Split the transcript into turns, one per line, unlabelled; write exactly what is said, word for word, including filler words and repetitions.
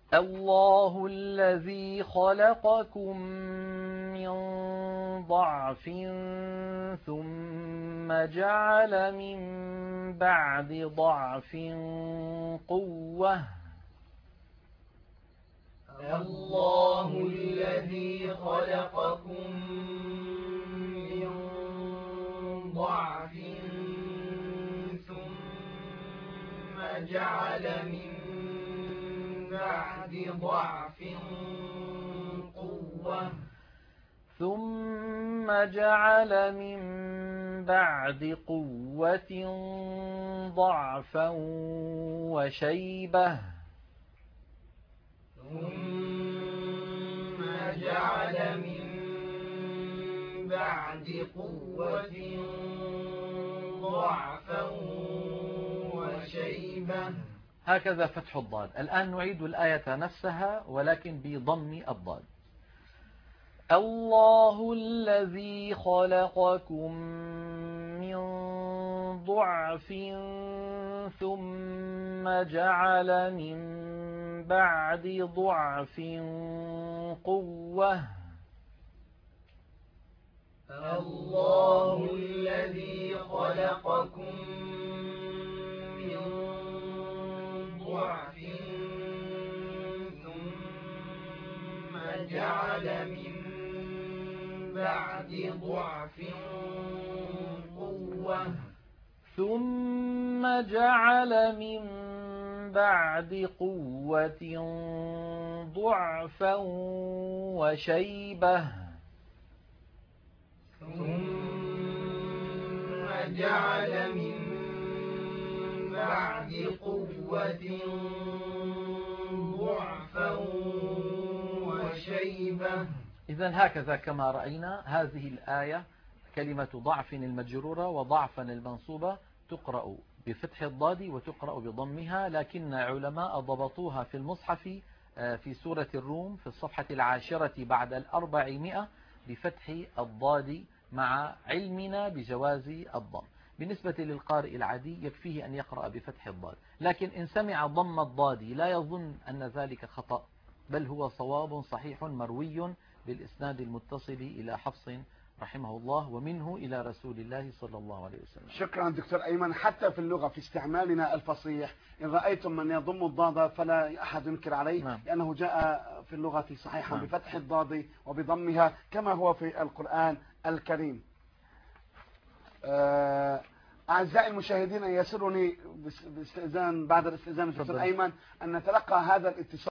الله الذي خلقكم من ضعف ثم جعل من بعد ضعف قوة.
الله الذي خلقكم من ضعف ثم جعل من بعد ضعف قوة
ثم جعل من بعد قوة ضعفا وشيبة
ثم جعل من بعد قوة ضعفا وشيبة.
هكذا فتح الضاد. الآن نعيد الآية نفسها ولكن بضم الضاد. الله الذي خلقكم من ضعف ثم جعل من بعد ضعف قوة.
الله الذي خلقكم من ضعف ثم جعل من بعد ضعف قوة
ثم جعل من بعد قوة ضعفا وشيبة
ثم جعل من بعد قوة ضعفا وشيبة.
إذن هكذا كما رأينا هذه الآية كلمة ضعف المجرورة وضعفا المنصوبة تقرأ بفتح الضاد وتقرأ بضمها، لكن علماء ضبطوها في المصحف في سورة الروم في الصفحة العاشرة بعد الأربعمائة بفتح الضاد مع علمنا بجواز الضم. بالنسبة للقارئ العادي يكفيه أن يقرأ بفتح الضاد، لكن إن سمع ضم الضاد لا يظن أن ذلك خطأ، بل هو صواب صحيح مروي بالإسناد المتصل إلى حفص رحمه الله ومنه إلى رسول الله صلى الله عليه وسلم.
شكرا دكتور أيمن. حتى في اللغة في استعمالنا الفصيح إن رأيتم من يضم الضاد فلا أحد ينكر عليه، نعم. لأنه جاء في اللغة صحيحا نعم. بفتح الضاد وبضمها كما هو في القرآن الكريم. أعزائي المشاهدين يسرني باستئذان بعد الاستئذان الدكتور أيمن أن نتلقى هذا الاتصال.